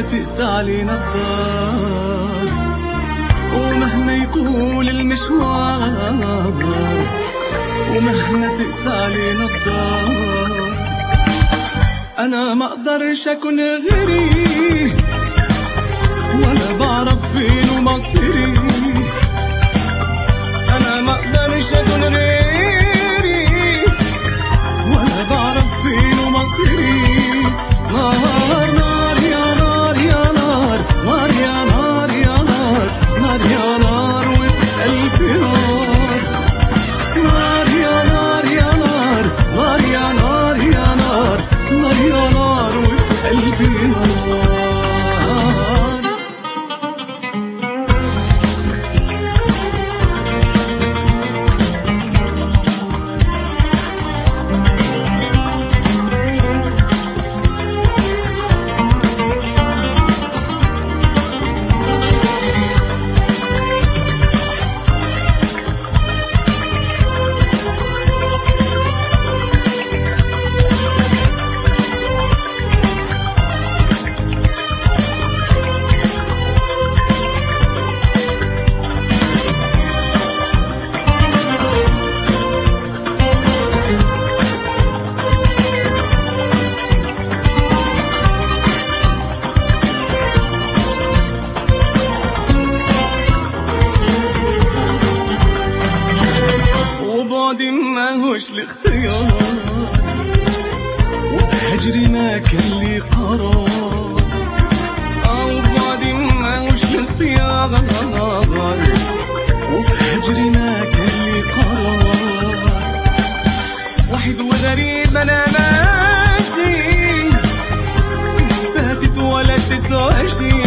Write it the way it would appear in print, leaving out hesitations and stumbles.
تقسى علينا الدار، ومهما يطول المشوار، ومهما تقسى علينا الدار، أنا ما أقدرش أكون غيري، ولا بعرف فين مصيري. أنا ما أقدرش أكون غيري، ولا بعرف فين مصيري. نار نار يا نار يا نار، نار يا نار يا نار، نار يا نار وفي قلبي نار. نار يا نار يا نار، نار يا نار يا نار، نار يا نار وفي قلبي نار. وبعدي ماهوش الاختيار، وبهجري ما كان لي قرار. وبعدي ماهوش الاختيار، وبهجري ما كان لي قرار. وحيد وغريب أنا ماشي، سنين فاتت ولا تسوى شي.